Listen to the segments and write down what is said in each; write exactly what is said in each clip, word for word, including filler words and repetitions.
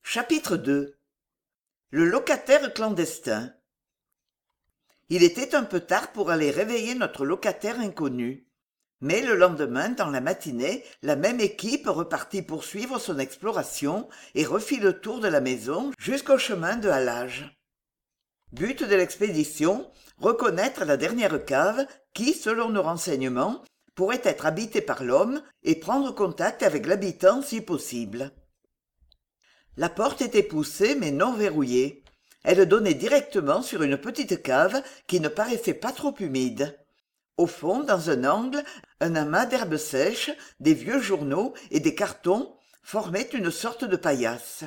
Chapitre deux. Le locataire clandestin. Il était un peu tard pour aller réveiller notre locataire inconnu. Mais le lendemain, dans la matinée, la même équipe repartit poursuivre son exploration et refit le tour de la maison jusqu'au chemin de halage. But de l'expédition, reconnaître la dernière cave qui, selon nos renseignements, pourrait être habitée par l'homme et prendre contact avec l'habitant si possible. La porte était poussée mais non verrouillée. Elle donnait directement sur une petite cave qui ne paraissait pas trop humide. Au fond, dans un angle, un amas d'herbes sèches, des vieux journaux et des cartons formaient une sorte de paillasse.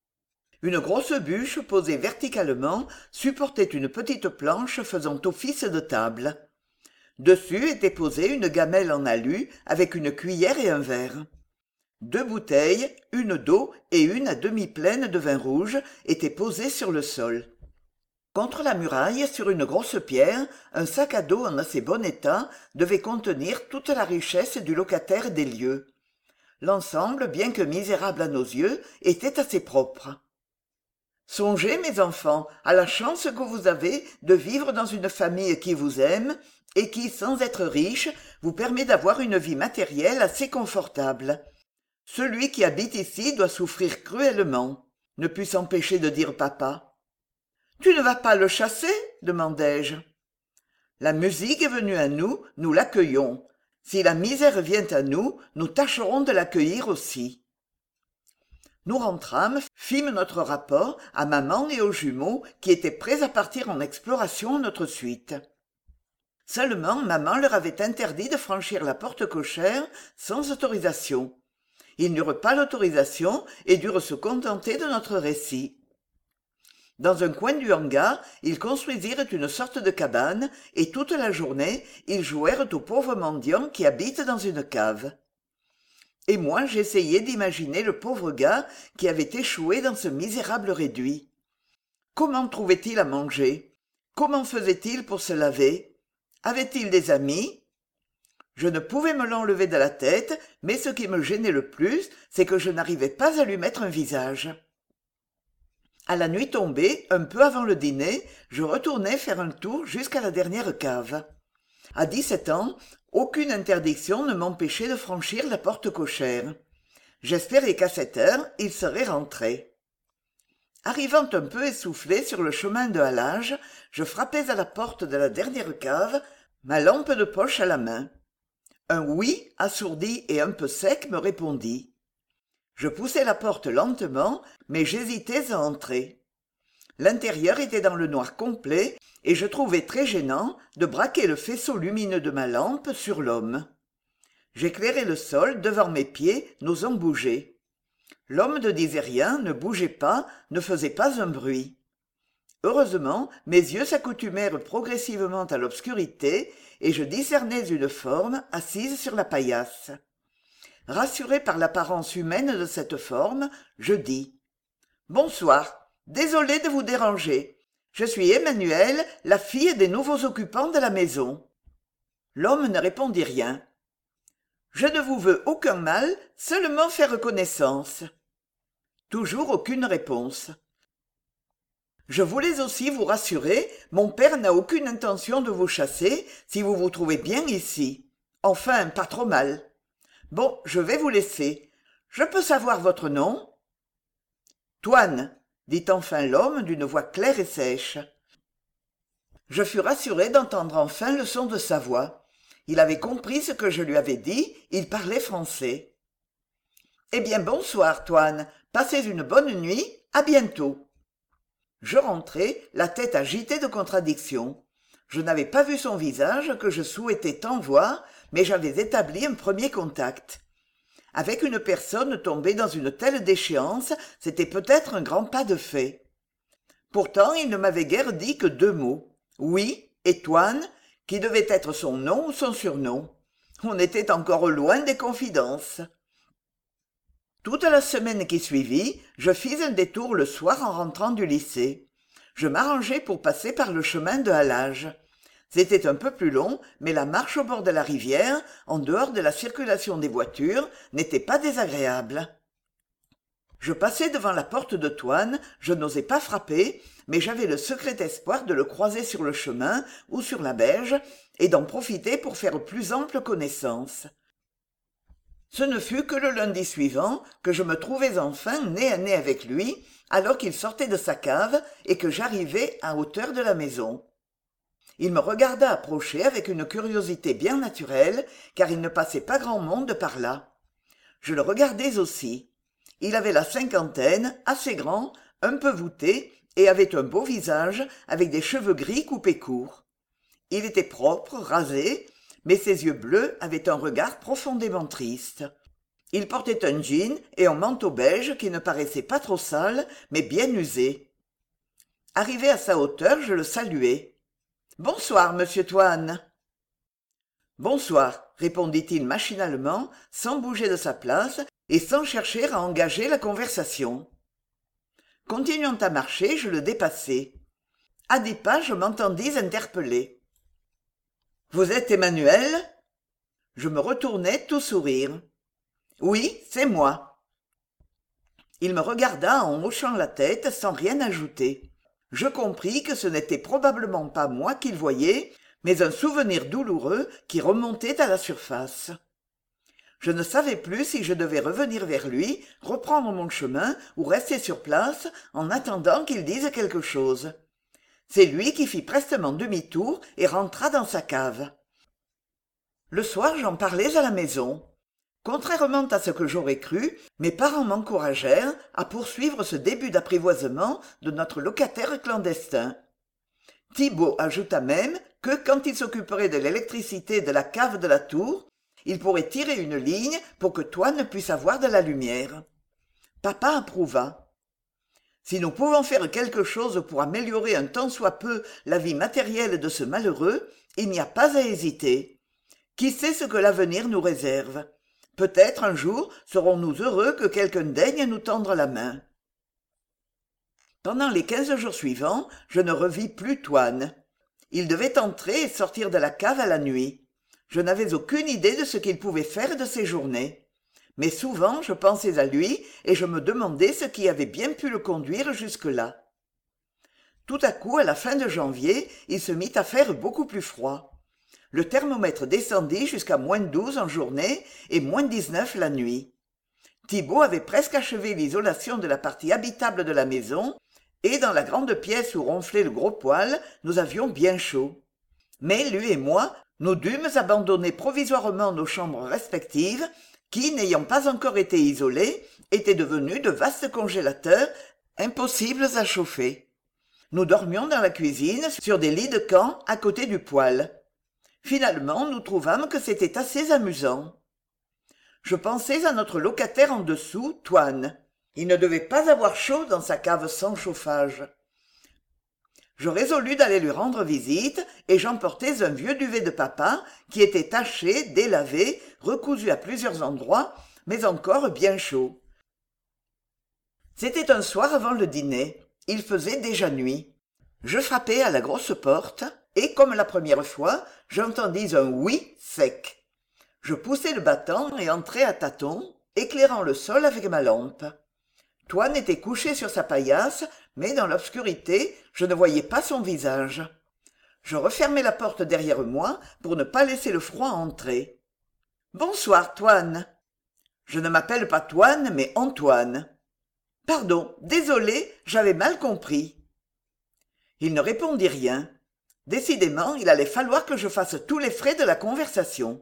Une grosse bûche posée verticalement supportait une petite planche faisant office de table. Dessus était posée une gamelle en alu avec une cuillère et un verre. Deux bouteilles, une d'eau et une à demi pleine de vin rouge, étaient posées sur le sol. Contre la muraille, sur une grosse pierre, un sac à dos en assez bon état devait contenir toute la richesse du locataire des lieux. L'ensemble, bien que misérable à nos yeux, était assez propre. Songez, mes enfants, à la chance que vous avez de vivre dans une famille qui vous aime et qui, sans être riche, vous permet d'avoir une vie matérielle assez confortable. Celui qui habite ici doit souffrir cruellement, ne put s'empêcher de dire papa. « Tu ne vas pas le chasser ?» demandai-je. « La musique est venue à nous, nous l'accueillons. Si la misère vient à nous, nous tâcherons de l'accueillir aussi. » Nous rentrâmes, fîmes notre rapport à maman et aux jumeaux qui étaient prêts à partir en exploration à notre suite. Seulement, maman leur avait interdit de franchir la porte cochère sans autorisation. Ils n'eurent pas l'autorisation et durent se contenter de notre récit. Dans un coin du hangar, ils construisirent une sorte de cabane et toute la journée, ils jouèrent aux pauvres mendiants qui habitent dans une cave. Et moi, j'essayais d'imaginer le pauvre gars qui avait échoué dans ce misérable réduit. Comment trouvait-il à manger? Comment faisait-il pour se laver? Avait-il des amis? Je ne pouvais me l'enlever de la tête, mais ce qui me gênait le plus, c'est que je n'arrivais pas à lui mettre un visage. À la nuit tombée, un peu avant le dîner, je retournai faire un tour jusqu'à la dernière cave. À dix-sept ans, aucune interdiction ne m'empêchait de franchir la porte cochère. J'espérais qu'à cette heure, il serait rentré. Arrivant un peu essoufflé sur le chemin de halage, je frappai à la porte de la dernière cave, ma lampe de poche à la main. Un oui, assourdi et un peu sec, me répondit. Je poussai la porte lentement, mais j'hésitais à entrer. L'intérieur était dans le noir complet, et je trouvais très gênant de braquer le faisceau lumineux de ma lampe sur l'homme. J'éclairai le sol devant mes pieds, n'osant bouger. L'homme ne disait rien, ne bougeait pas, ne faisait pas un bruit. Heureusement, mes yeux s'accoutumèrent progressivement à l'obscurité, et je discernais une forme assise sur la paillasse. Rassuré par l'apparence humaine de cette forme, je dis « Bonsoir, désolé de vous déranger. Je suis Emmanuel, la fille des nouveaux occupants de la maison. » L'homme ne répondit rien. « Je ne vous veux aucun mal, seulement faire connaissance. » Toujours aucune réponse. Je voulais aussi vous rassurer, mon père n'a aucune intention de vous chasser si vous vous trouvez bien ici. Enfin, pas trop mal. Bon, je vais vous laisser. Je peux savoir votre nom? Toine, dit enfin l'homme d'une voix claire et sèche. Je fus rassuré d'entendre enfin le son de sa voix. Il avait compris ce que je lui avais dit, il parlait français. Eh bien, bonsoir, Toine. Passez une bonne nuit, à bientôt. Je rentrai, la tête agitée de contradiction. Je n'avais pas vu son visage que je souhaitais tant voir, mais j'avais établi un premier contact. Avec une personne tombée dans une telle déchéance, c'était peut-être un grand pas de fait. Pourtant, il ne m'avait guère dit que deux mots. Oui et Toine, qui devait être son nom ou son surnom. On était encore loin des confidences. Toute la semaine qui suivit, je fis un détour le soir en rentrant du lycée. Je m'arrangeai pour passer par le chemin de halage. C'était un peu plus long, mais la marche au bord de la rivière, en dehors de la circulation des voitures, n'était pas désagréable. Je passais devant la porte de Toine, je n'osais pas frapper, mais j'avais le secret espoir de le croiser sur le chemin ou sur la berge, et d'en profiter pour faire plus ample connaissance. Ce ne fut que le lundi suivant que je me trouvais enfin nez à nez avec lui, alors qu'il sortait de sa cave et que j'arrivais à hauteur de la maison. Il me regarda approcher avec une curiosité bien naturelle, car il ne passait pas grand monde par là. Je le regardais aussi. Il avait la cinquantaine, assez grand, un peu voûté, et avait un beau visage, avec des cheveux gris coupés courts. Il était propre, rasé, mais ses yeux bleus avaient un regard profondément triste. Il portait un jean et un manteau beige qui ne paraissait pas trop sale, mais bien usé. Arrivé à sa hauteur, je le saluai. « Bonsoir, monsieur Toine. »« Bonsoir, » répondit-il machinalement, sans bouger de sa place et sans chercher à engager la conversation. Continuant à marcher, je le dépassai. À dix pas, je m'entendis interpeller. « Vous êtes Emmanuel ?» Je me retournai tout sourire. « Oui, c'est moi. » Il me regarda en hochant la tête sans rien ajouter. Je compris que ce n'était probablement pas moi qu'il voyait, mais un souvenir douloureux qui remontait à la surface. Je ne savais plus si je devais revenir vers lui, reprendre mon chemin ou rester sur place en attendant qu'il dise quelque chose. C'est lui qui fit prestement demi-tour et rentra dans sa cave. Le soir, j'en parlais à la maison. Contrairement à ce que j'aurais cru, mes parents m'encouragèrent à poursuivre ce début d'apprivoisement de notre locataire clandestin. Thibault ajouta même que, quand il s'occuperait de l'électricité de la cave de la tour, il pourrait tirer une ligne pour que Toine puisse avoir de la lumière. Papa approuva. Si nous pouvons faire quelque chose pour améliorer un tant soit peu la vie matérielle de ce malheureux, il n'y a pas à hésiter. Qui sait ce que l'avenir nous réserve ? Peut-être un jour serons-nous heureux que quelqu'un daigne nous tendre la main. Pendant les quinze jours suivants, je ne revis plus Toine. Il devait entrer et sortir de la cave à la nuit. Je n'avais aucune idée de ce qu'il pouvait faire de ses journées. Mais souvent je pensais à lui et je me demandais ce qui avait bien pu le conduire jusque-là. Tout à coup, à la fin de janvier, il se mit à faire beaucoup plus froid. Le thermomètre descendit jusqu'à moins douze en journée et moins dix-neuf la nuit. Thibault avait presque achevé l'isolation de la partie habitable de la maison, et dans la grande pièce où ronflait le gros poêle, nous avions bien chaud. Mais lui et moi, nous dûmes abandonner provisoirement nos chambres respectives, qui, n'ayant pas encore été isolées, étaient devenues de vastes congélateurs, impossibles à chauffer. Nous dormions dans la cuisine, sur des lits de camp à côté du poêle. Finalement, nous trouvâmes que c'était assez amusant. Je pensais à notre locataire en dessous, Toine. Il ne devait pas avoir chaud dans sa cave sans chauffage. Je résolus d'aller lui rendre visite et j'emportais un vieux duvet de papa qui était taché, délavé, recousu à plusieurs endroits, mais encore bien chaud. C'était un soir avant le dîner. Il faisait déjà nuit. Je frappai à la grosse porte et, comme la première fois, j'entendis un « oui » sec. Je poussai le battant et entrai à tâtons, éclairant le sol avec ma lampe. Toine était couché sur sa paillasse, mais dans l'obscurité, je ne voyais pas son visage. Je refermai la porte derrière moi pour ne pas laisser le froid entrer. « Bonsoir, Toine. »« Je ne m'appelle pas Toine, mais Antoine. »« Pardon, désolé, j'avais mal compris. » Il ne répondit rien. Décidément, il allait falloir que je fasse tous les frais de la conversation.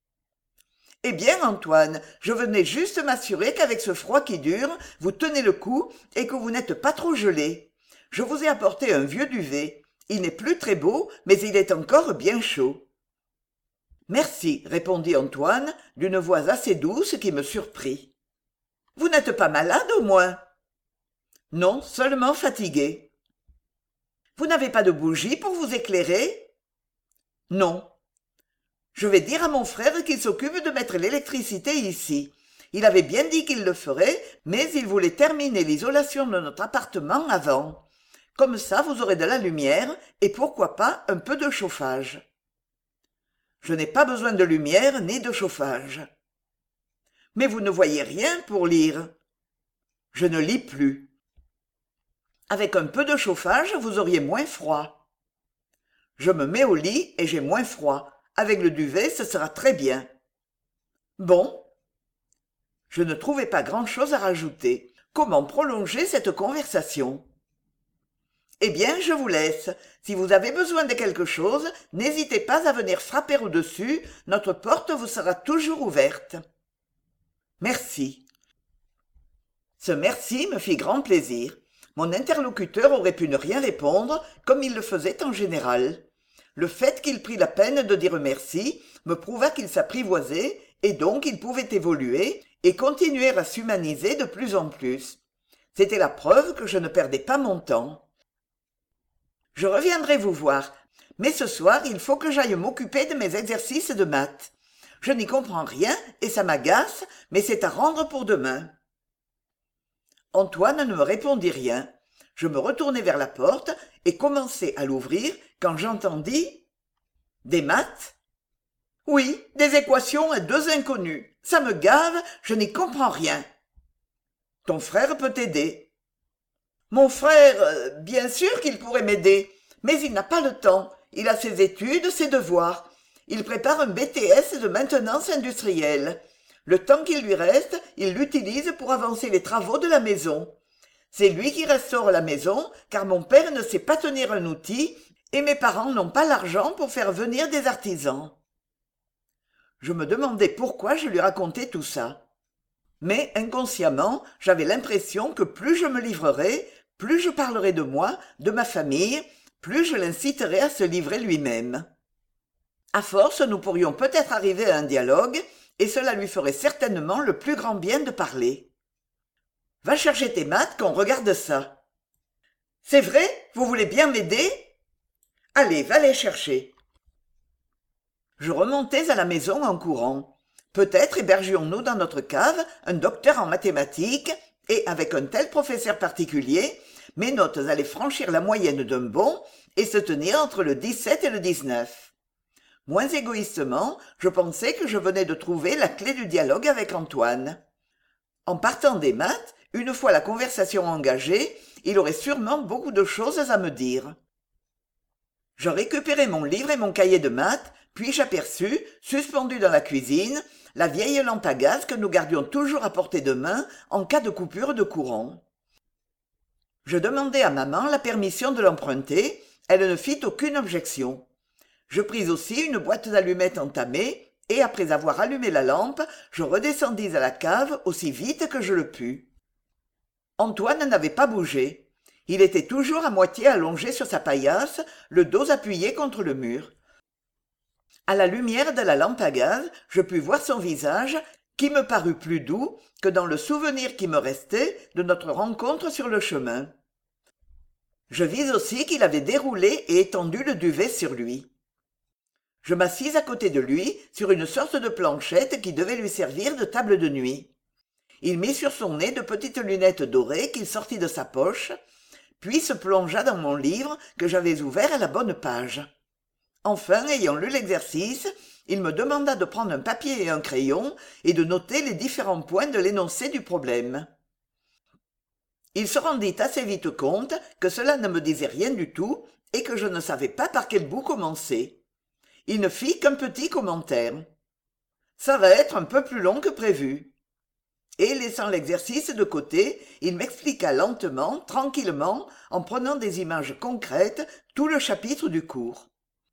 « Eh bien, Antoine, je venais juste m'assurer qu'avec ce froid qui dure, vous tenez le coup et que vous n'êtes pas trop gelé. Je vous ai apporté un vieux duvet. Il n'est plus très beau, mais il est encore bien chaud. »« Merci, » répondit Antoine, d'une voix assez douce qui me surprit. « Vous n'êtes pas malade, au moins ?»« Non, seulement fatigué. »« Vous n'avez pas de bougie pour vous éclairer ?»« Non. » Je vais dire à mon frère qu'il s'occupe de mettre l'électricité ici. Il avait bien dit qu'il le ferait, mais il voulait terminer l'isolation de notre appartement avant. Comme ça, vous aurez de la lumière et pourquoi pas un peu de chauffage. Je n'ai pas besoin de lumière ni de chauffage. Mais vous ne voyez rien pour lire. Je ne lis plus. Avec un peu de chauffage, vous auriez moins froid. Je me mets au lit et j'ai moins froid. Avec le duvet, ce sera très bien. Bon. Je ne trouvais pas grand-chose à rajouter. Comment prolonger cette conversation? Eh bien, je vous laisse. Si vous avez besoin de quelque chose, n'hésitez pas à venir frapper au-dessus. Notre porte vous sera toujours ouverte. Merci. Ce merci me fit grand plaisir. Mon interlocuteur aurait pu ne rien répondre, comme il le faisait en général. Le fait qu'il prît la peine de dire merci me prouva qu'il s'apprivoisait, et donc il pouvait évoluer et continuer à s'humaniser de plus en plus. C'était la preuve que je ne perdais pas mon temps. Je reviendrai vous voir, mais ce soir il faut que j'aille m'occuper de mes exercices de maths. Je n'y comprends rien et ça m'agace, mais c'est à rendre pour demain. Antoine ne me répondit rien. Je me retournai vers la porte et commençai à l'ouvrir quand j'entendis « Des maths ?»« Oui, des équations à deux inconnus. Ça me gave, je n'y comprends rien. »« Ton frère peut t'aider. »« Mon frère, euh, bien sûr qu'il pourrait m'aider, mais il n'a pas le temps. Il a ses études, ses devoirs. Il prépare un B T S de maintenance industrielle. Le temps qu'il lui reste, il l'utilise pour avancer les travaux de la maison. C'est lui qui restaure la maison, car mon père ne sait pas tenir un outil et mes parents n'ont pas l'argent pour faire venir des artisans. Je me demandais pourquoi je lui racontais tout ça. Mais inconsciemment, j'avais l'impression que plus je me livrerais, plus je parlerais de moi, de ma famille, plus je l'inciterais à se livrer lui-même. À force, nous pourrions peut-être arriver à un dialogue, et cela lui ferait certainement le plus grand bien de parler. « Va chercher tes maths qu'on regarde ça. »« C'est vrai? Vous voulez bien m'aider? » ?»« Allez, va les chercher. » Je remontais à la maison en courant. Peut-être hébergions-nous dans notre cave un docteur en mathématiques, et avec un tel professeur particulier, mes notes allaient franchir la moyenne d'un bond et se tenir entre le dix-sept et le dix-neuf. Moins égoïstement, je pensais que je venais de trouver la clé du dialogue avec Antoine. En partant des maths, une fois la conversation engagée, il aurait sûrement beaucoup de choses à me dire. Je récupérai mon livre et mon cahier de maths, puis j'aperçus, suspendue dans la cuisine, la vieille lampe à gaz que nous gardions toujours à portée de main en cas de coupure de courant. Je demandai à maman la permission de l'emprunter, elle ne fit aucune objection. Je pris aussi une boîte d'allumettes entamée, et après avoir allumé la lampe, je redescendis à la cave aussi vite que je le pus. Antoine n'avait pas bougé. Il était toujours à moitié allongé sur sa paillasse, le dos appuyé contre le mur. À la lumière de la lampe à gaz, je pus voir son visage, qui me parut plus doux que dans le souvenir qui me restait de notre rencontre sur le chemin. Je vis aussi qu'il avait déroulé et étendu le duvet sur lui. Je m'assis à côté de lui, sur une sorte de planchette qui devait lui servir de table de nuit. Il mit sur son nez de petites lunettes dorées qu'il sortit de sa poche, puis se plongea dans mon livre que j'avais ouvert à la bonne page. Enfin, ayant lu l'exercice, il me demanda de prendre un papier et un crayon et de noter les différents points de l'énoncé du problème. Il se rendit assez vite compte que cela ne me disait rien du tout et que je ne savais pas par quel bout commencer. Il ne fit qu'un petit commentaire. « Ça va être un peu plus long que prévu. » Et laissant l'exercice de côté, il m'expliqua lentement, tranquillement, en prenant des images concrètes, tout le chapitre du cours.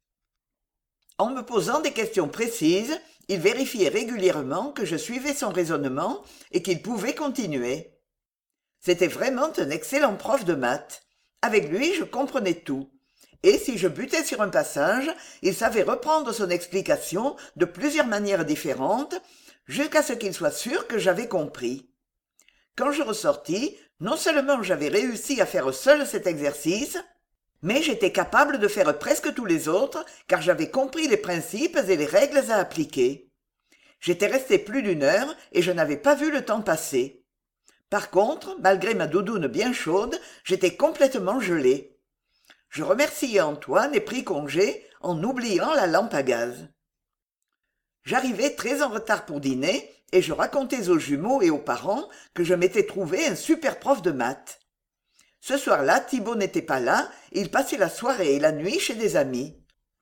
En me posant des questions précises, il vérifiait régulièrement que je suivais son raisonnement et qu'il pouvait continuer. C'était vraiment un excellent prof de maths. Avec lui, je comprenais tout. Et si je butais sur un passage, il savait reprendre son explication de plusieurs manières différentes, jusqu'à ce qu'il soit sûr que j'avais compris. Quand je ressortis, non seulement j'avais réussi à faire seul cet exercice, mais j'étais capable de faire presque tous les autres, car j'avais compris les principes et les règles à appliquer. J'étais resté plus d'une heure et je n'avais pas vu le temps passer. Par contre, malgré ma doudoune bien chaude, j'étais complètement gelé. Je remerciai Antoine et pris congé en oubliant la lampe à gaz. J'arrivai très en retard pour dîner et je racontais aux jumeaux et aux parents que je m'étais trouvé un super prof de maths. Ce soir-là, Thibaut n'était pas là, il passait la soirée et la nuit chez des amis.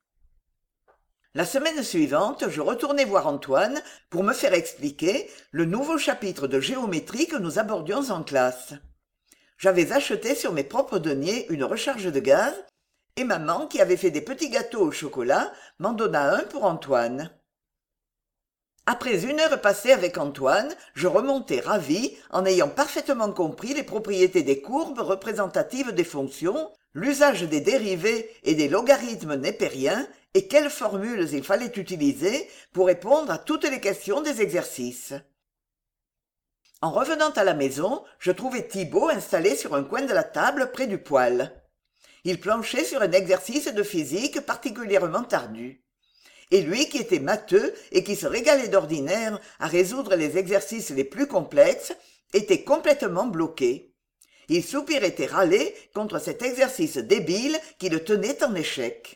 La semaine suivante, je retournai voir Antoine pour me faire expliquer le nouveau chapitre de géométrie que nous abordions en classe. J'avais acheté sur mes propres deniers une recharge de gaz, et maman, qui avait fait des petits gâteaux au chocolat, m'en donna un pour Antoine. Après une heure passée avec Antoine, je remontai ravi en ayant parfaitement compris les propriétés des courbes représentatives des fonctions, l'usage des dérivés et des logarithmes népériens, et quelles formules il fallait utiliser pour répondre à toutes les questions des exercices. En revenant à la maison, je trouvai Thibaut installé sur un coin de la table près du poêle. Il planchait sur un exercice de physique particulièrement ardu. Et lui, qui était matheux et qui se régalait d'ordinaire à résoudre les exercices les plus complexes, était complètement bloqué. Il soupirait et râlait contre cet exercice débile qui le tenait en échec.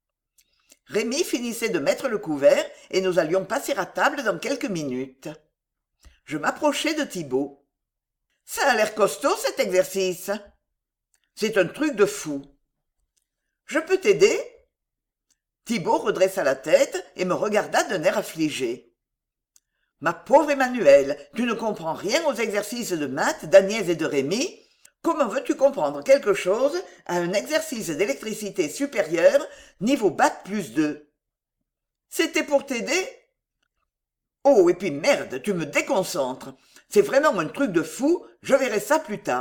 Rémi finissait de mettre le couvert et nous allions passer à table dans quelques minutes. Je m'approchai de Thibaut. « Ça a l'air costaud, cet exercice. »« C'est un truc de fou. »« Je peux t'aider ?» Thibaut redressa la tête et me regarda d'un air affligé. « Ma pauvre Emmanuelle, tu ne comprends rien aux exercices de maths d'Agnès et de Rémi. Comment veux-tu comprendre quelque chose à un exercice d'électricité supérieure, niveau bac plus deux ? C'était pour t'aider ? Oh, et puis merde, tu me déconcentres. C'est vraiment un truc de fou, je verrai ça plus tard. »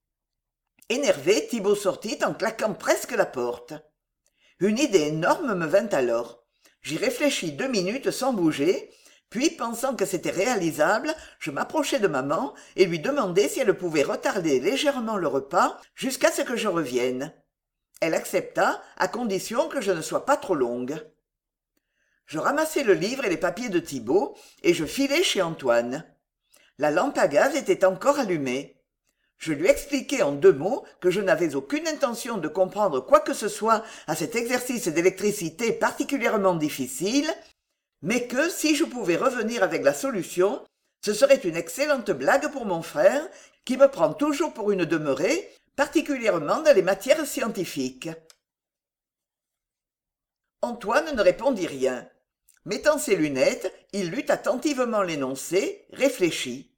Énervé, Thibaut sortit en claquant presque la porte. Une idée énorme me vint alors. J'y réfléchis deux minutes sans bouger, puis, pensant que c'était réalisable, je m'approchai de maman et lui demandai si elle pouvait retarder légèrement le repas jusqu'à ce que je revienne. Elle accepta, à condition que je ne sois pas trop longue. Je ramassai le livre et les papiers de Thibaut, et je filai chez Antoine. La lampe à gaz était encore allumée. Je lui expliquai en deux mots que je n'avais aucune intention de comprendre quoi que ce soit à cet exercice d'électricité particulièrement difficile, mais que, si je pouvais revenir avec la solution, ce serait une excellente blague pour mon frère, qui me prend toujours pour une demeurée, particulièrement dans les matières scientifiques. Antoine ne répondit rien. Mettant ses lunettes, il lut attentivement l'énoncé, réfléchit.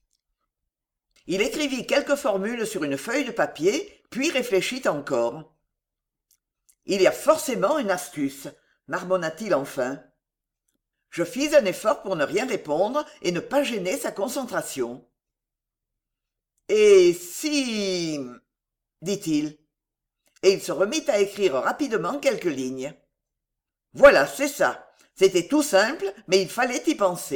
Il écrivit quelques formules sur une feuille de papier, puis réfléchit encore. « Il y a forcément une astuce, » marmonna-t-il enfin. Je fis un effort pour ne rien répondre et ne pas gêner sa concentration. « Et si... » dit-il. Et il se remit à écrire rapidement quelques lignes. « Voilà, c'est ça. C'était tout simple, mais il fallait y penser. »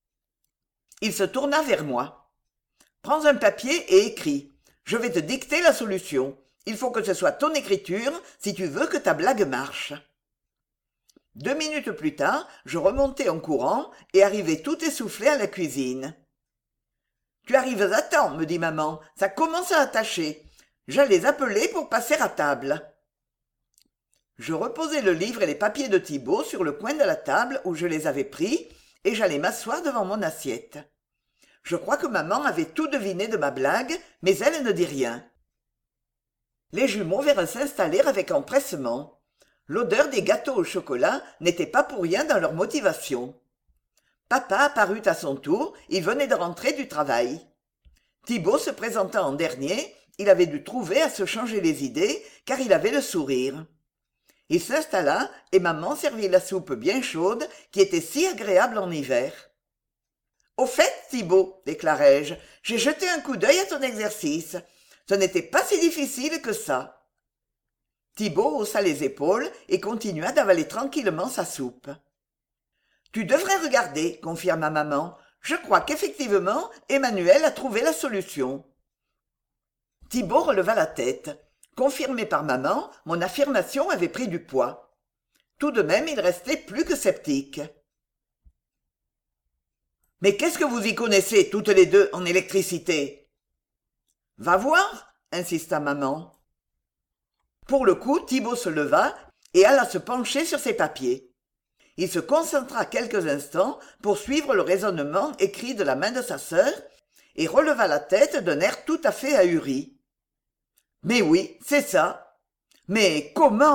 Il se tourna vers moi. « Prends un papier et écris. Je vais te dicter la solution. Il faut que ce soit ton écriture si tu veux que ta blague marche. » Deux minutes plus tard, je remontai en courant et arrivai tout essoufflé à la cuisine. « Tu arrives à temps, me dit maman, ça commence à attacher. J'allais appeler pour passer à table. » Je reposai le livre et les papiers de Thibaut sur le coin de la table où je les avais pris et j'allai m'asseoir devant mon assiette. Je crois que maman avait tout deviné de ma blague, mais elle ne dit rien. Les jumeaux vinrent s'installer avec empressement. L'odeur des gâteaux au chocolat n'était pas pour rien dans leur motivation. Papa apparut à son tour, il venait de rentrer du travail. Thibaut se présenta en dernier, il avait dû trouver à se changer les idées, car il avait le sourire. Il s'installa et maman servit la soupe bien chaude, qui était si agréable en hiver. « Au fait, Thibaut, déclarai-je, j'ai jeté un coup d'œil à ton exercice. Ce n'était pas si difficile que ça. » Thibaut haussa les épaules et continua d'avaler tranquillement sa soupe. « Tu devrais regarder, confirma maman. Je crois qu'effectivement, Emmanuel a trouvé la solution. » Thibaut releva la tête. Confirmé par maman, mon affirmation avait pris du poids. Tout de même, il restait plus que sceptique. « Mais qu'est-ce que vous y connaissez, toutes les deux, en électricité ?»« Va voir, » insista maman. Pour le coup, Thibaut se leva et alla se pencher sur ses papiers. Il se concentra quelques instants pour suivre le raisonnement écrit de la main de sa sœur et releva la tête d'un air tout à fait ahuri. « Mais oui, c'est ça. Mais comment ?»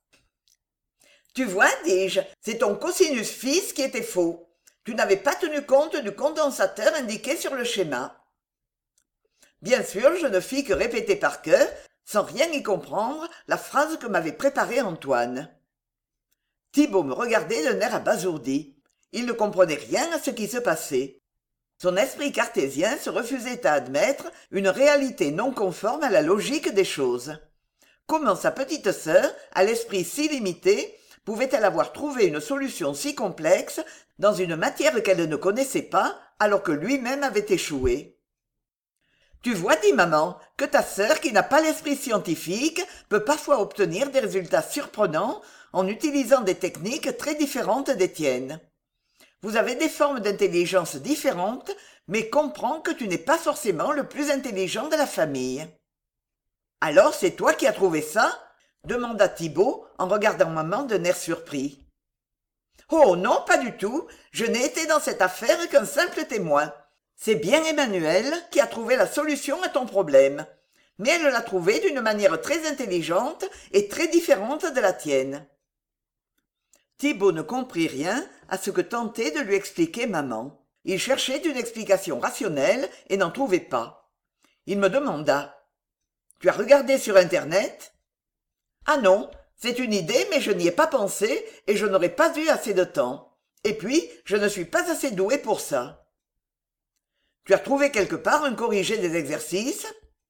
« Tu vois, dis-je, c'est ton cosinus fils qui était faux. Tu n'avais pas tenu compte du condensateur indiqué sur le schéma. » Bien sûr, je ne fis que répéter par cœur, sans rien y comprendre, la phrase que m'avait préparée Antoine. Thibault me regardait d'un air abasourdi. Il ne comprenait rien à ce qui se passait. Son esprit cartésien se refusait à admettre une réalité non conforme à la logique des choses. Comment sa petite sœur, à l'esprit si limité, pouvait-elle avoir trouvé une solution si complexe dans une matière qu'elle ne connaissait pas, alors que lui-même avait échoué? Tu vois, dit maman, que ta sœur, qui n'a pas l'esprit scientifique, peut parfois obtenir des résultats surprenants en utilisant des techniques très différentes des tiennes. Vous avez des formes d'intelligence différentes, mais comprends que tu n'es pas forcément le plus intelligent de la famille. « Alors, c'est toi qui as trouvé ça ?» demanda Thibault en regardant maman d'un air surpris. « Oh non, pas du tout. Je n'ai été dans cette affaire qu'un simple témoin. C'est bien Emmanuelle qui a trouvé la solution à ton problème. Mais elle l'a trouvé d'une manière très intelligente et très différente de la tienne. » Thibault ne comprit rien à ce que tentait de lui expliquer maman. Il cherchait une explication rationnelle et n'en trouvait pas. Il me demanda: « Tu as regardé sur Internet ?»« Ah non, c'est une idée, mais je n'y ai pas pensé et je n'aurais pas eu assez de temps. Et puis, je ne suis pas assez doué pour ça. »« Tu as trouvé quelque part un corrigé des exercices ?»«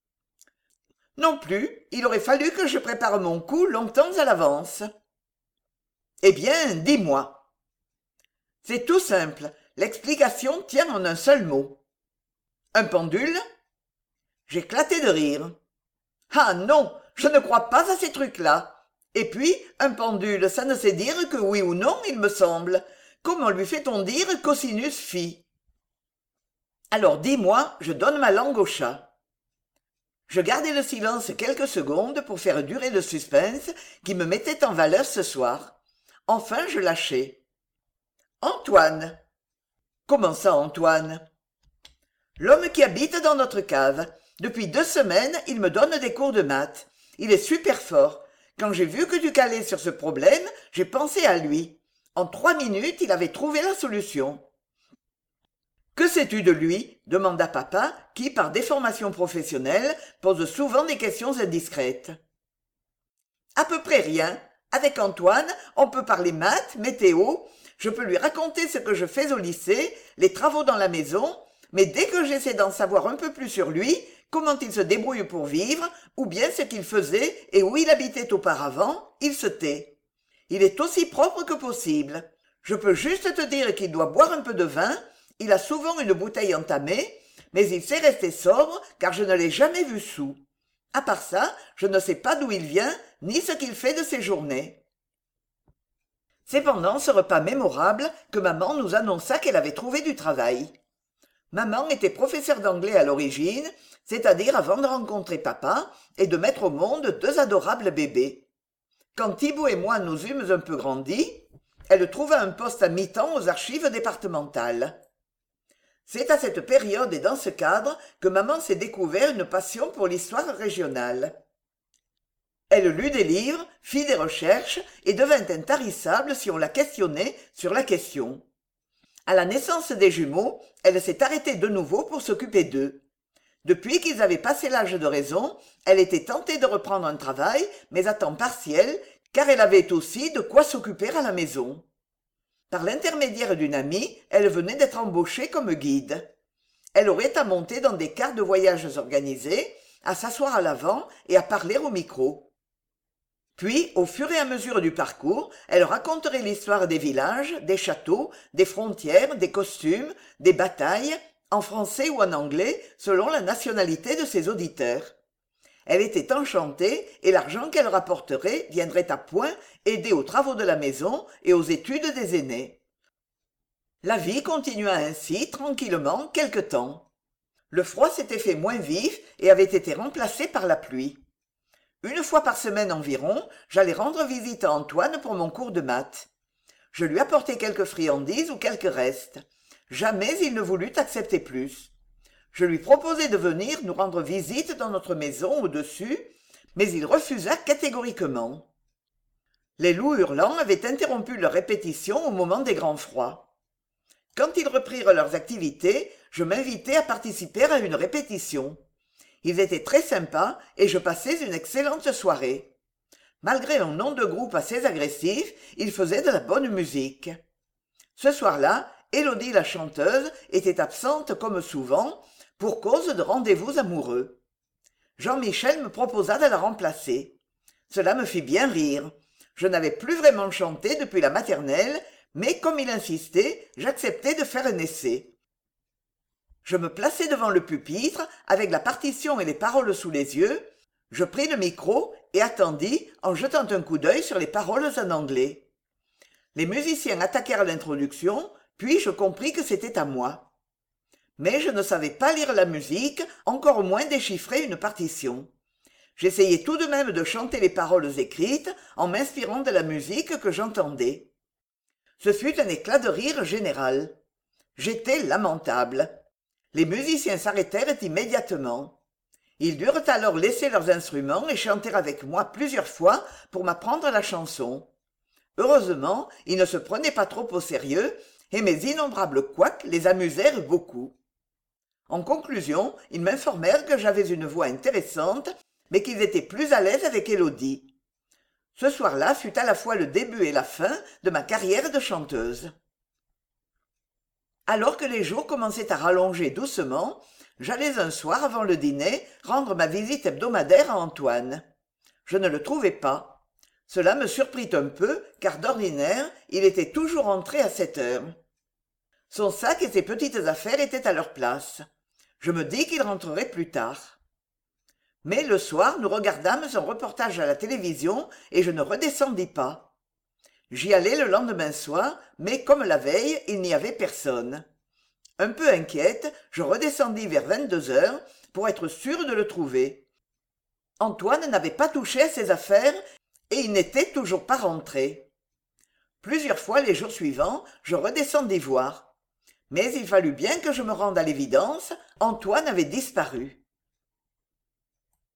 Non plus, il aurait fallu que je prépare mon coup longtemps à l'avance. »« Eh bien, dis-moi. » »« C'est tout simple, l'explication tient en un seul mot. »« Un pendule ?» J'éclatai de rire. « Ah non, je ne crois pas à ces trucs-là. Et puis, un pendule, ça ne sait dire que oui ou non, il me semble. Comment lui fait-on dire cosinus phi ? Alors dis-moi, je donne ma langue au chat. » Je gardai le silence quelques secondes pour faire durer le suspense qui me mettait en valeur ce soir. Enfin, je lâchai. « Antoine. »« Comment ça, Antoine ? » ?»« L'homme qui habite dans notre cave. Depuis deux semaines, il me donne des cours de maths. Il est super fort. Quand j'ai vu que tu calais sur ce problème, j'ai pensé à lui. En trois minutes, il avait trouvé la solution. »« Que sais-tu de lui ?» demanda papa, qui, par déformation professionnelle, pose souvent des questions indiscrètes. « À peu près rien. Avec Antoine, on peut parler maths, météo. Je peux lui raconter ce que je fais au lycée, les travaux dans la maison, mais dès que j'essaie d'en savoir un peu plus sur lui, comment il se débrouille pour vivre, ou bien ce qu'il faisait et où il habitait auparavant, il se tait. Il est aussi propre que possible. Je peux juste te dire qu'il doit boire un peu de vin, il a souvent une bouteille entamée, mais il sait rester sobre car je ne l'ai jamais vu soûl. À part ça, je ne sais pas d'où il vient, ni ce qu'il fait de ses journées. » C'est pendant ce repas mémorable que maman nous annonça qu'elle avait trouvé du travail. Maman était professeure d'anglais à l'origine, c'est-à-dire avant de rencontrer papa et de mettre au monde deux adorables bébés. Quand Thibault et moi nous eûmes un peu grandi, elle trouva un poste à mi-temps aux archives départementales. C'est à cette période et dans ce cadre que maman s'est découvert une passion pour l'histoire régionale. Elle lut des livres, fit des recherches et devint intarissable si on la questionnait sur la question. À la naissance des jumeaux, elle s'est arrêtée de nouveau pour s'occuper d'eux. Depuis qu'ils avaient passé l'âge de raison, elle était tentée de reprendre un travail, mais à temps partiel, car elle avait aussi de quoi s'occuper à la maison. Par l'intermédiaire d'une amie, elle venait d'être embauchée comme guide. Elle aurait à monter dans des cars de voyages organisés, à s'asseoir à l'avant et à parler au micro. Puis, au fur et à mesure du parcours, elle raconterait l'histoire des villages, des châteaux, des frontières, des costumes, des batailles, en français ou en anglais, selon la nationalité de ses auditeurs. Elle était enchantée et l'argent qu'elle rapporterait viendrait à point aider aux travaux de la maison et aux études des aînés. La vie continua ainsi, tranquillement, quelque temps. Le froid s'était fait moins vif et avait été remplacé par la pluie. Une fois par semaine environ, j'allais rendre visite à Antoine pour mon cours de maths. Je lui apportai quelques friandises ou quelques restes. Jamais il ne voulut accepter plus. Je lui proposai de venir nous rendre visite dans notre maison au-dessus, mais il refusa catégoriquement. Les loups hurlants avaient interrompu leur répétition au moment des grands froids. Quand ils reprirent leurs activités, je m'invitai à participer à une répétition. Ils étaient très sympas et je passais une excellente soirée. Malgré un nom de groupe assez agressif, ils faisaient de la bonne musique. Ce soir-là, Élodie la chanteuse était absente comme souvent, pour cause de rendez-vous amoureux. Jean-Michel me proposa de la remplacer. Cela me fit bien rire. Je n'avais plus vraiment chanté depuis la maternelle, mais comme il insistait, j'acceptai de faire un essai. Je me plaçai devant le pupitre, avec la partition et les paroles sous les yeux. Je pris le micro et attendis en jetant un coup d'œil sur les paroles en anglais. Les musiciens attaquèrent l'introduction, puis je compris que c'était à moi. Mais je ne savais pas lire la musique, encore moins déchiffrer une partition. J'essayai tout de même de chanter les paroles écrites en m'inspirant de la musique que j'entendais. Ce fut un éclat de rire général. J'étais lamentable. Les musiciens s'arrêtèrent immédiatement. Ils durent alors laisser leurs instruments et chanter avec moi plusieurs fois pour m'apprendre la chanson. Heureusement, ils ne se prenaient pas trop au sérieux et mes innombrables couacs les amusèrent beaucoup. En conclusion, ils m'informèrent que j'avais une voix intéressante, mais qu'ils étaient plus à l'aise avec Élodie. Ce soir-là fut à la fois le début et la fin de ma carrière de chanteuse. Alors que les jours commençaient à rallonger doucement, j'allais un soir avant le dîner rendre ma visite hebdomadaire à Antoine. Je ne le trouvais pas. Cela me surprit un peu, car d'ordinaire, il était toujours entré à cette heure. Son sac et ses petites affaires étaient à leur place. Je me dis qu'il rentrerait plus tard. Mais le soir, nous regardâmes un reportage à la télévision et je ne redescendis pas. J'y allai le lendemain soir, mais comme la veille, il n'y avait personne. Un peu inquiète, je redescendis vers vingt-deux heures pour être sûre de le trouver. Antoine n'avait pas touché à ses affaires et il n'était toujours pas rentré. Plusieurs fois les jours suivants, je redescendis voir. Mais il fallut bien que je me rende à l'évidence, Antoine avait disparu.